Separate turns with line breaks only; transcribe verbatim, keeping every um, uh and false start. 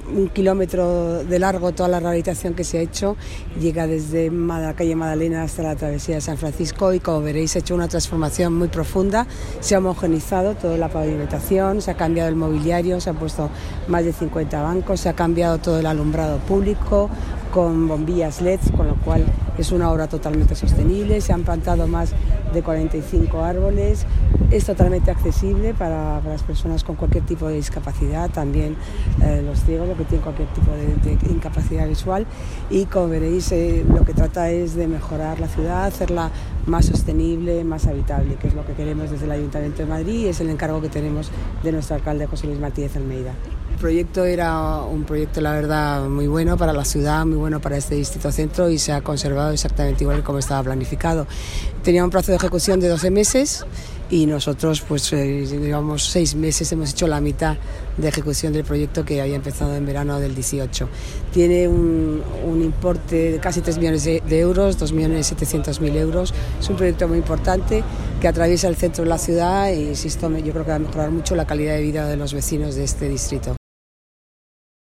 un kilómetro de largo toda la rehabilitación que se ha hecho, llega desde la calle Madalena hasta la travesía de San Francisco y como veréis ha hecho una transformación muy profunda, se ha homogenizado toda la pavimentación, se ha cambiado el mobiliario, se han puesto más de cincuenta bancos, se ha cambiado todo el alumbrado público con bombillas L E D, con lo cual es una obra totalmente sostenible, se han plantado más de cuarenta y cinco árboles, es totalmente accesible para, para las personas con cualquier tipo de discapacidad, también eh, los ciegos, los que tienen cualquier tipo de, de incapacidad visual, y como veréis eh, lo que trata es de mejorar la ciudad, hacerla más sostenible, más habitable, que es lo que queremos desde el Ayuntamiento de Madrid y es el encargo que tenemos de nuestro alcalde José Luis Martínez Almeida. El proyecto era un proyecto, la verdad, muy bueno para la ciudad, muy bueno para este distrito centro y se ha conservado exactamente igual como estaba planificado. Tenía un plazo de ejecución de doce meses y nosotros, pues, eh, llevamos seis meses, hemos hecho la mitad de ejecución del proyecto que había empezado en verano del dieciocho. Tiene un, un importe de casi tres millones de, de euros, dos millones setecientos mil euros. Es un proyecto muy importante que atraviesa el centro de la ciudad e, insisto, yo creo que va a mejorar mucho la calidad de vida de los vecinos de este distrito.